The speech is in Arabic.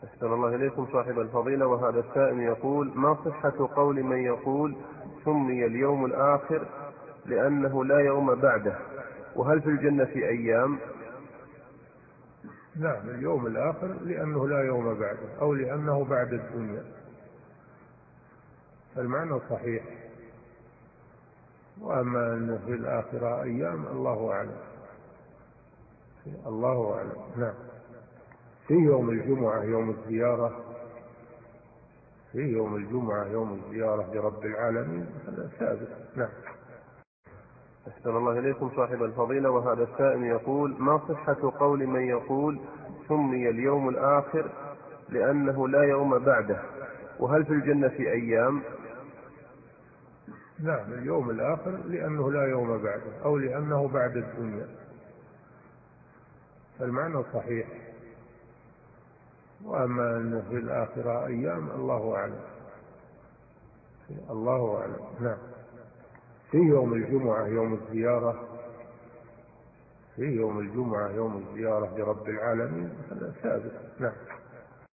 أحسن الله إليكم صاحب الفضيلة، وهذا السائل يقول: ما صحة قول من يقول سمي اليوم الآخر لأنه لا يوم بعده، وهل في الجنة أيام؟ نعم، اليوم الآخر لأنه لا يوم بعده، أو لأنه بعد الدنيا، المعنى صحيح. وأما أن في الآخرة أيام الله أعلم، الله أعلم. نعم. في يوم الجمعة يوم الزيارة، في يوم الجمعة يوم الزيارة لرب العالمين، هذا ثابت. نعم. أحسن الله إليكم صاحب الفضيلة، وهذا السائل يقول: ما صحة قول من يقول سمي اليوم الآخر لأنه لا يوم بعده، وهل في الجنة أيام؟ نعم، اليوم الآخر لأنه لا يوم بعده، أو لأنه بعد الدنيا، المعنى صحيح. وأما أن في الآخرة أيام الله أعلم، الله أعلم. نعم. في يوم الجمعة يوم الزيارة، في يوم الجمعة يوم الزيارة لرب العالمين، هذا ثابت. نعم.